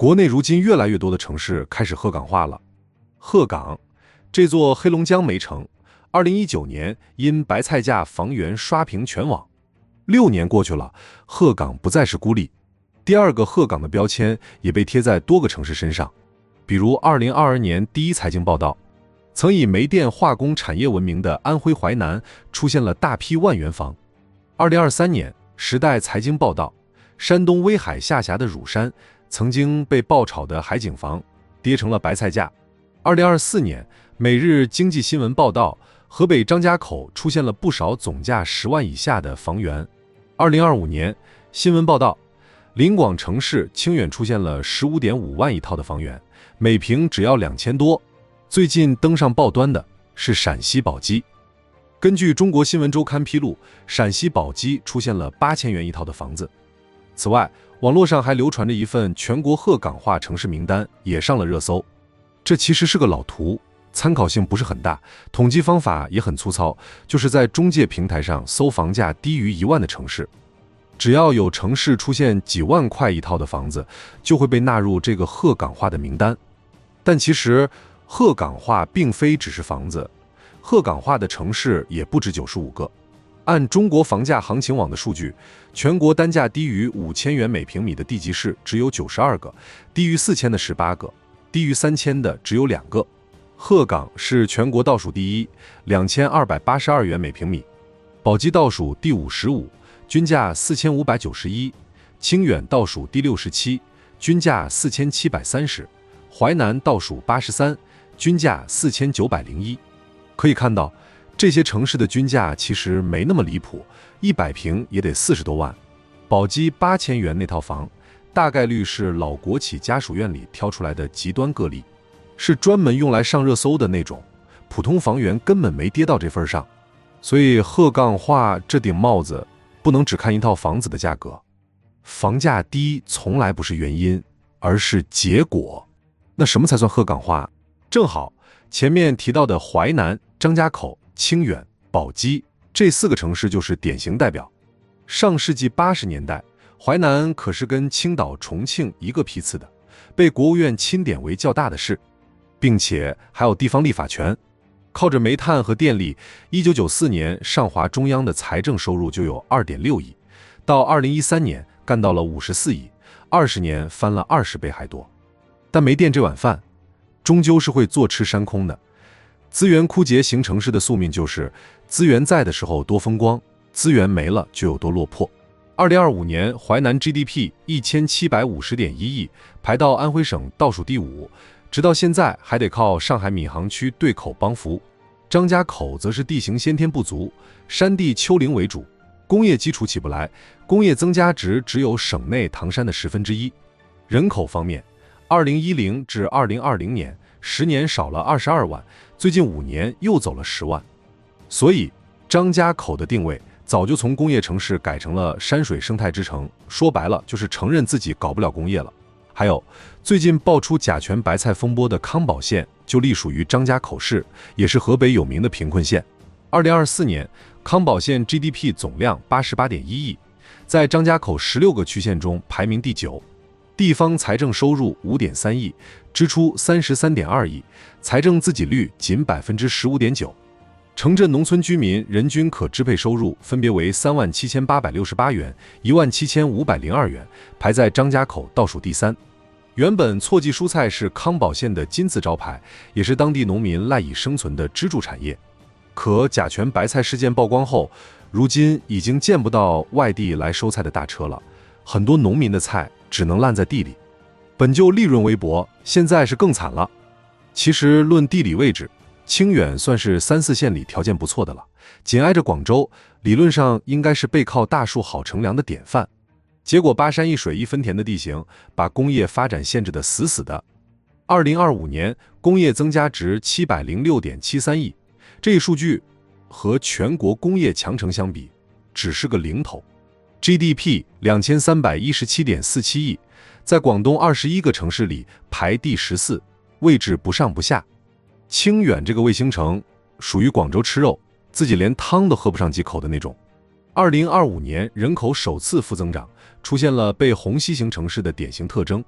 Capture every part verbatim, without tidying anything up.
国内如今越来越多的城市开始鹤岗化了。鹤岗这座黑龙江煤城，二零一九年因白菜价房源刷屏全网。六年过去了，鹤岗不再是孤立，第二个鹤岗的标签也被贴在多个城市身上。比如二零二二年第一财经报道，曾以煤电化工产业闻名的安徽淮南出现了大批万元房。二零二三年时代财经报道，山东威海下辖的乳山曾经被爆炒的海景房跌成了白菜价。二零二四年每日经济新闻报道，河北张家口出现了不少总价十万以下的房源。二零二五年新闻报道，临广城市清远出现了 十五点五万一套的房源，每平只要两千多。最近登上报端的是陕西宝鸡。根据中国新闻周刊披露，陕西宝鸡出现了八千元一套的房子。此外，网络上还流传着一份全国鹤岗化城市名单，也上了热搜。这其实是个老图，参考性不是很大，统计方法也很粗糙，就是在中介平台上搜房价低于一万的城市，只要有城市出现几万块一套的房子，就会被纳入这个鹤岗化的名单。但其实鹤岗化并非只是房子，鹤岗化的城市也不止九十五个。按中国房价行情网的数据，全国单价低于五千元每平米的地级市只有九十二个，低于四千的十八个，低于三千的只有两个。鹤岗是全国倒数第一，两千二百八十二元每平米；宝鸡倒数第五十五，均价四千五百九十一；清远倒数第六十七，均价四千七百三十；淮南倒数八十三，均价四千九百零一。可以看到，这些城市的均价其实没那么离谱，一百平也得四十多万。宝鸡八千元那套房，大概率是老国企家属院里挑出来的极端个例，是专门用来上热搜的那种，普通房源根本没跌到这份上。所以鹤岗化这顶帽子不能只看一套房子的价格，房价低从来不是原因，而是结果。那什么才算鹤岗化？正好前面提到的淮南、张家口、清远、宝鸡这四个城市就是典型代表。上世纪八十年代，淮南可是跟青岛、重庆一个批次的，被国务院钦点为较大的市，并且还有地方立法权。靠着煤炭和电力，一九九四年上华中央的财政收入就有 二点六亿，到二零一三年干到了五十四亿，二十年翻了二十倍还多。但煤电这碗饭终究是会坐吃山空的，资源枯竭型城市的宿命就是资源在的时候多风光，资源没了就有多落魄。二零二五年淮南 G D P 一千七百五十点一亿，排到安徽省倒数第五，直到现在还得靠上海闵行区对口帮扶。张家口则是地形先天不足，山地丘陵为主，工业基础起不来，工业增加值只有省内唐山的十分之一。人口方面，二零一零至二零二零年十年少了二十二万，最近五年又走了十万。所以张家口的定位早就从工业城市改成了山水生态之城，说白了就是承认自己搞不了工业了。还有最近爆出甲醛白菜风波的康保县就隶属于张家口市，也是河北有名的贫困县。二零二四年康保县 G D P 总量 八十八点一亿，在张家口十六个区县中排名第九，地方财政收入 五点三亿，支出 三十三点二亿，财政自给率仅 百分之十五点九。城镇农村居民人均可支配收入分别为三万七千八百六十八元、一万七千五百零二元，排在张家口倒数第三。原本错季蔬菜是康保县的金字招牌，也是当地农民赖以生存的支柱产业。可甲醛白菜事件曝光后，如今已经见不到外地来收菜的大车了，很多农民的菜只能烂在地里。本就利润微薄，现在是更惨了。其实论地理位置，清远算是三四线里条件不错的了，紧挨着广州，理论上应该是背靠大树好乘凉的典范。结果巴山一水一分田的地形，把工业发展限制得死死的。二零二五年工业增加值 七百零六点七三亿，这一数据和全国工业强城相比，只是个零头。G D P 两千三百一十七点四七亿，在广东二十一个城市里排第十四，位置不上不下。清远这个卫星城属于广州吃肉，自己连汤都喝不上几口的那种。二零二五年人口首次负增长，出现了被虹吸型城市的典型特征。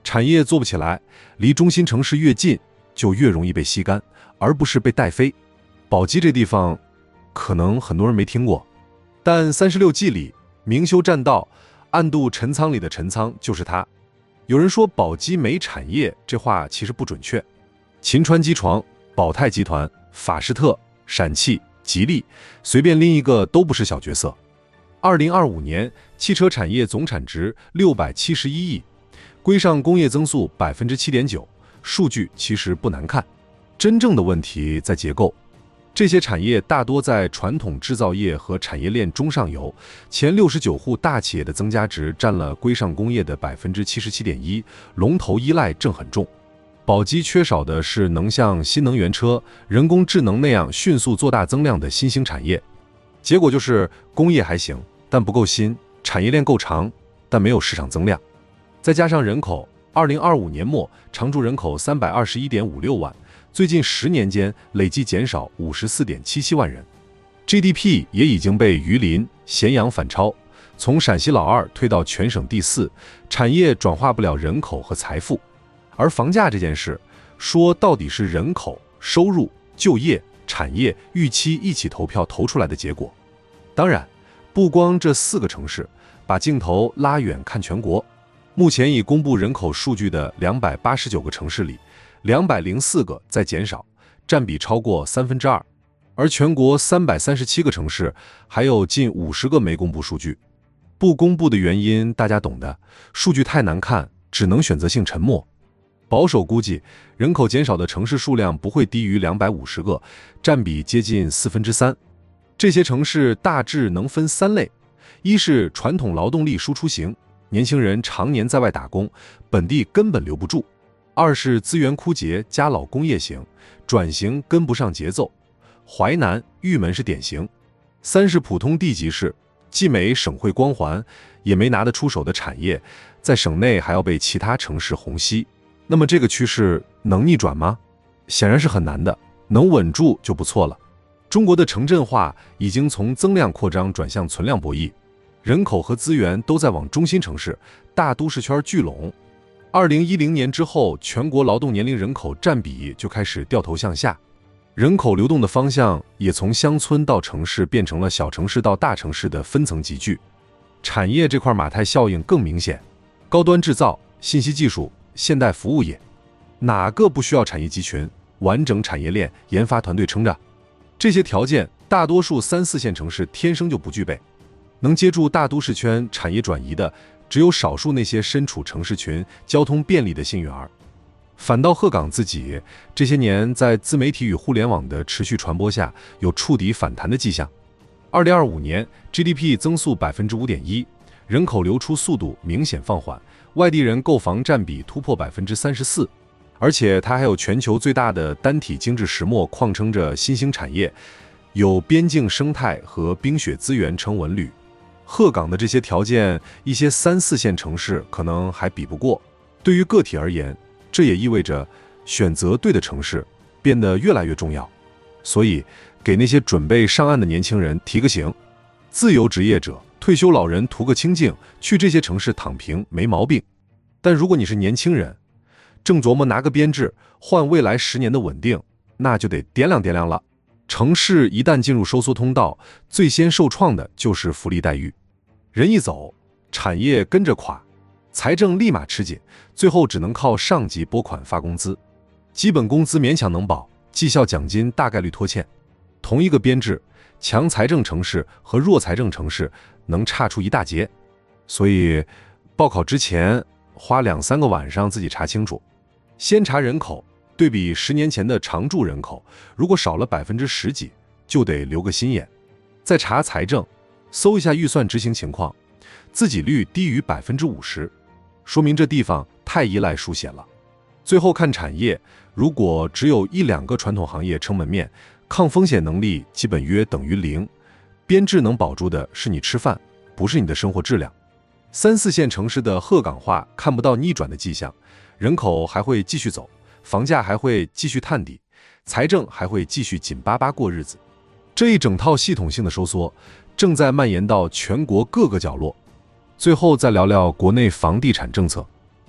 产业做不起来，离中心城市越近，就越容易被吸干，而不是被带飞。宝鸡这地方，可能很多人没听过，但三十六计里明修栈道，暗度陈仓里的陈仓就是它。有人说宝鸡没产业，这话其实不准确。秦川机床、宝泰集团、法士特、陕汽、吉利，随便拎一个都不是小角色。二零二五年汽车产业总产值六百七十一亿，规上工业增速 百分之七点九， 数据其实不难看。真正的问题在结构，这些产业大多在传统制造业和产业链中上游，前六十九户大企业的增加值占了规上工业的 百分之七十七点一， 龙头依赖正很重。宝鸡缺少的是能像新能源车、人工智能那样迅速做大增量的新兴产业，结果就是工业还行，但不够新，产业链够长，但没有市场增量。再加上人口，二零二五年末常住人口 三百二十一点五六万，最近十年间累计减少 五十四点七七万人。 G D P 也已经被榆林、咸阳反超，从陕西老二退到全省第四，产业转化不了人口和财富。而房价这件事，说到底是人口、收入、就业、产业预期一起投票投出来的结果。当然，不光这四个城市，把镜头拉远看全国，目前已公布人口数据的两百八十九个城市里，两百零四个在减少，占比超过三分之二。而全国三百三十七个城市，还有近五十个没公布数据。不公布的原因大家懂的，数据太难看，只能选择性沉默。保守估计，人口减少的城市数量不会低于两百五十个，占比接近四分之三。这些城市大致能分三类：一是传统劳动力输出型，年轻人常年在外打工，本地根本留不住；二是资源枯竭加老工业型，转型跟不上节奏，淮南、玉门是典型；三是普通地级市，既没省会光环，也没拿得出手的产业，在省内还要被其他城市虹吸。那么这个趋势能逆转吗？显然是很难的，能稳住就不错了。中国的城镇化已经从增量扩张转向存量博弈，人口和资源都在往中心城市、大都市圈聚拢。二零一零年之后，全国劳动年龄人口占比就开始掉头向下，人口流动的方向也从乡村到城市变成了小城市到大城市的分层集聚。产业这块马太效应更明显，高端制造、信息技术、现代服务业，哪个不需要产业集群、完整产业链、研发团队撑着？这些条件，大多数三四线城市天生就不具备。能接住大都市圈产业转移的，只有少数那些身处城市群、交通便利的幸运儿。反倒鹤岗自己，这些年在自媒体与互联网的持续传播下，有触底反弹的迹象。二零二五年 G D P 增速 百分之五点一， 人口流出速度明显放缓，外地人购房占比突破 百分之三十四， 而且它还有全球最大的单体精制石墨矿撑着新兴产业，有边境生态和冰雪资源撑文旅。鹤岗的这些条件，一些三四线城市可能还比不过。对于个体而言，这也意味着选择对的城市变得越来越重要。所以，给那些准备上岸的年轻人提个醒：自由职业者、退休老人图个清静，去这些城市躺平没毛病。但如果你是年轻人，正琢磨拿个编制换未来十年的稳定，那就得掂量掂量了。城市一旦进入收缩通道，最先受创的就是福利待遇。人一走，产业跟着垮，财政立马吃紧，最后只能靠上级拨款发工资，基本工资勉强能保，绩效奖金大概率拖欠。同一个编制，强财政城市和弱财政城市能差出一大截。所以报考之前花两三个晚上自己查清楚，先查人口，对比十年前的常住人口，如果少了百分之十几，就得留个心眼。再查财政，搜一下预算执行情况，自给率低于百分之五十，说明这地方太依赖输血了。最后看产业，如果只有一两个传统行业撑门面，抗风险能力基本约等于零，编制能保住的是你吃饭，不是你的生活质量。三四线城市的鹤岗化看不到逆转的迹象，人口还会继续走，房价还会继续探底，财政还会继续紧巴巴过日子。这一整套系统性的收缩正在蔓延到全国各个角落。最后再聊聊国内房地产政策。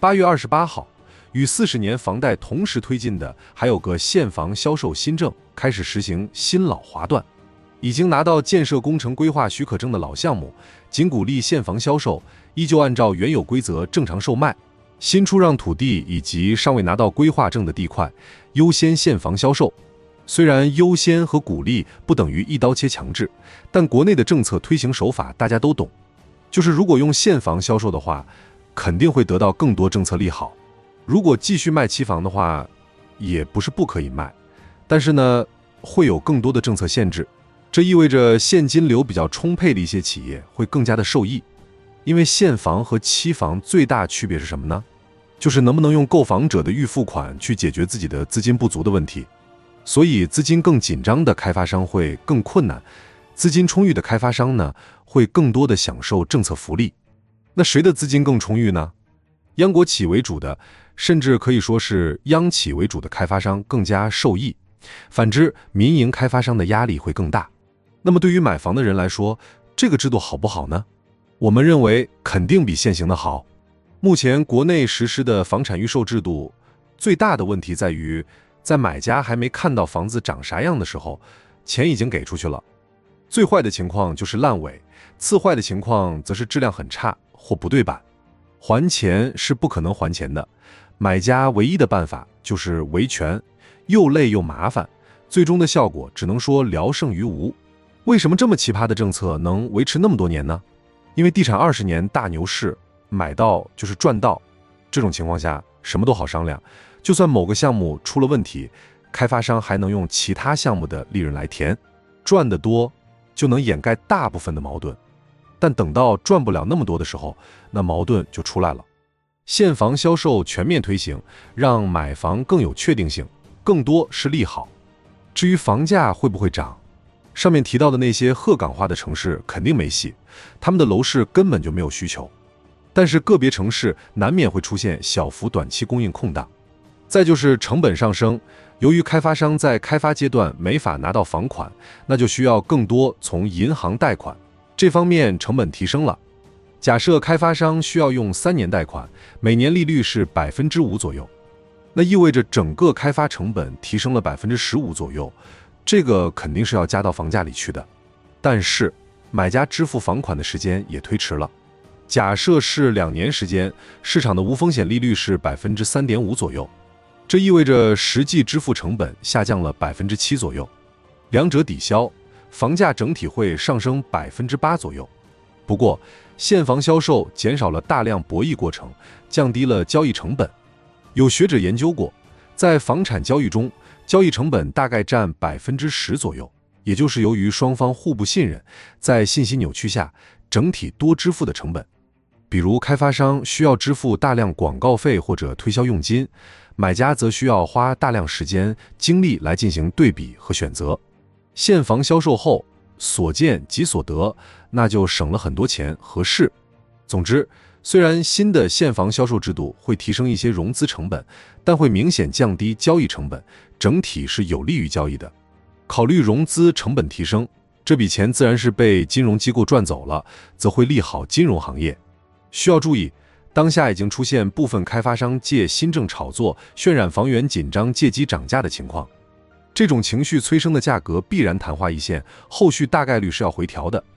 八月二十八号，与四十年房贷同时推进的还有个现房销售新政，开始实行新老划断。已经拿到建设工程规划许可证的老项目，仅鼓励现房销售，依旧按照原有规则正常售卖。新出让土地以及尚未拿到规划证的地块，优先现房销售。虽然优先和鼓励不等于一刀切强制，但国内的政策推行手法大家都懂，就是如果用现房销售的话，肯定会得到更多政策利好。如果继续卖期房的话，也不是不可以卖，但是呢，会有更多的政策限制。这意味着现金流比较充沛的一些企业会更加的受益。因为现房和期房最大区别是什么呢？就是能不能用购房者的预付款去解决自己的资金不足的问题。所以资金更紧张的开发商会更困难，资金充裕的开发商呢，会更多的享受政策福利。那谁的资金更充裕呢？央国企为主的，甚至可以说是央企为主的开发商更加受益，反之民营开发商的压力会更大。那么对于买房的人来说，这个制度好不好呢？我们认为肯定比现行的好。目前国内实施的房产预售制度最大的问题在于，在买家还没看到房子长啥样的时候，钱已经给出去了。最坏的情况就是烂尾，次坏的情况则是质量很差或不对版。还钱是不可能还钱的，买家唯一的办法就是维权，又累又麻烦，最终的效果只能说聊胜于无。为什么这么奇葩的政策能维持那么多年呢？因为地产二十年大牛市，买到就是赚到，这种情况下什么都好商量，就算某个项目出了问题，开发商还能用其他项目的利润来填，赚得多就能掩盖大部分的矛盾。但等到赚不了那么多的时候，那矛盾就出来了。现房销售全面推行，让买房更有确定性，更多是利好。至于房价会不会涨，上面提到的那些鹤岗化的城市肯定没戏，他们的楼市根本就没有需求。但是个别城市难免会出现小幅短期供应空档。再就是成本上升，由于开发商在开发阶段没法拿到房款，那就需要更多从银行贷款，这方面成本提升了。假设开发商需要用三年贷款，每年利率是百分之五左右，那意味着整个开发成本提升了百分之十五左右，这个肯定是要加到房价里去的。但是买家支付房款的时间也推迟了。假设是两年时间，市场的无风险利率是百分之三点五左右，这意味着实际支付成本下降了百分之七左右，两者抵消，房价整体会上升百分之八左右。不过，现房销售减少了大量博弈过程，降低了交易成本。有学者研究过，在房产交易中，交易成本大概占百分之十左右，也就是由于双方互不信任，在信息扭曲下，整体多支付的成本。比如开发商需要支付大量广告费或者推销佣金，买家则需要花大量时间精力来进行对比和选择。现房销售后，所见即所得，那就省了很多钱和事。总之，虽然新的现房销售制度会提升一些融资成本，但会明显降低交易成本，整体是有利于交易的。考虑融资成本提升，这笔钱自然是被金融机构赚走了，则会利好金融行业。需要注意，当下已经出现部分开发商借新政炒作，渲染房源紧张借机涨价的情况。这种情绪催生的价格必然昙花一现，后续大概率是要回调的。